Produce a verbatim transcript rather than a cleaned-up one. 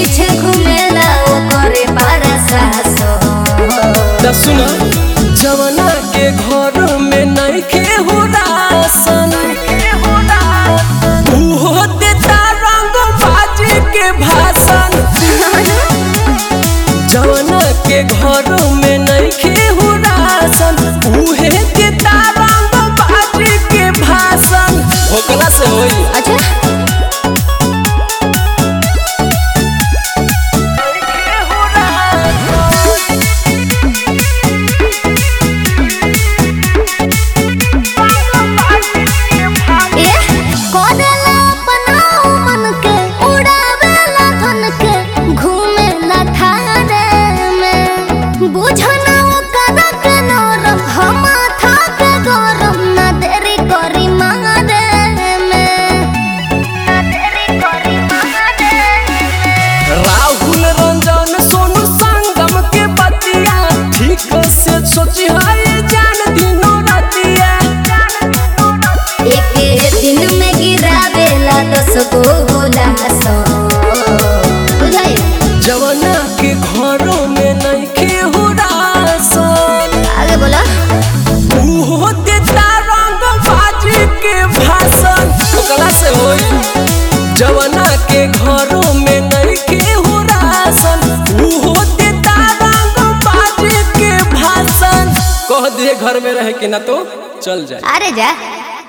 पीछे घूमेला ओकरे बड़ा सासो। त सुन जवना के घर में नहीं के हो रासन उहो देता रंग बाजी के भाषण। जवना के घर में नहीं के हो रासन उहे देता रंग बाजी के भाषण। भोकला से होई अच्छा सोची है जान दिनो रतिया एक दिन में गिरावेला दस गो गोलासो। बुझाई जवना के घरों में नहीं के हो रासन आगे बोला उहो देता रंग बाजी के भाषण। ओकला से होई जवना के घरों में नहीं के हो रासन उहो देता रंग बाजी के भाषण। कह दिए घर में रहे कि ना तो चल जाए। अरे जा।